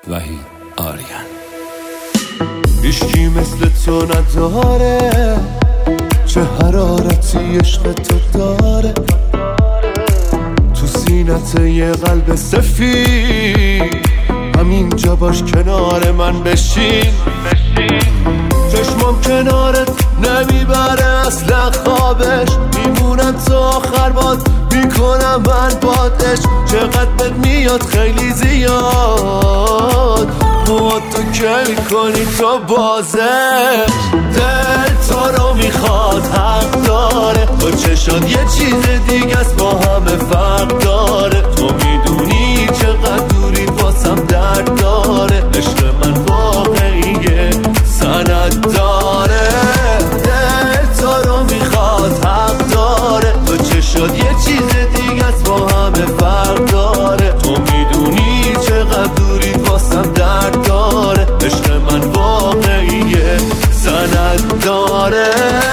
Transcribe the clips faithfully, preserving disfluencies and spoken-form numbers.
وحید آریان. هیچکی مثل تو نداره، چه حرارتی عشق تو داره. تو سینت یه قلب سفید، همینجا باش کنار من بشین. چشمام کنارت نمیبره اصلا خوابش، میمونم تا آخر باد میکنم من بادش. چقدر بد میاد خیلی زیاد، مواد تو که میکنی تو بازش. دل تو رو میخواد حق داره، با چشات یه چیز دیگه است با همه فرق داره. تو میدونی چقدر دوری واسم درد داره، عشق من واقعیه سند داره. دل تو رو میخواد حق داره، با چشات یه چیز دیگه است با همه فرق داره. تو میدونی چقدر دوری واسم درد داره، عشق من واقعیه سند داره.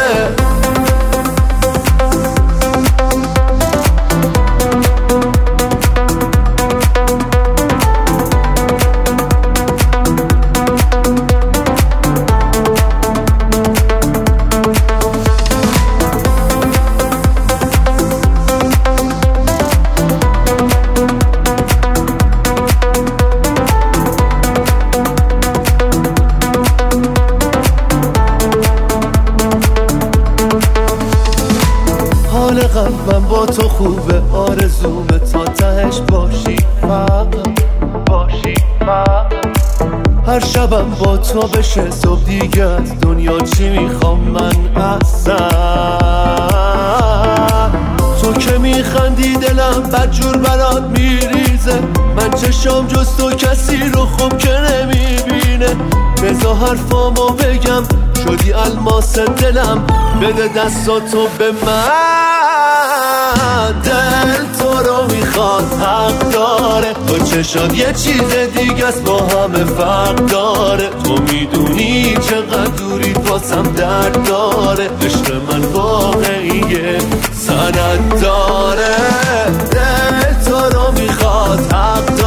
حال قلبم با تو خوبه، آرزومه تا تهش باشی فقط باشی فقط. هر شبم با تو بشه صبح دیگه از دنیا چی میخوام من اصلا. تو که میخندی دلم بدجور برات میریزه، من چشم جز تو کسی رو خوب که نمیبینه. بذار حرفامو بگم شدی الماس دلم، بده دستاتو به من. دل تو رو میخواد حق داره، با چشات یه چیز دیگه است با همه فرق داره. تو میدونی چقدر دوری واسم درد داره، عشق من واقعیه سند داره. دل تو رو میخواد حق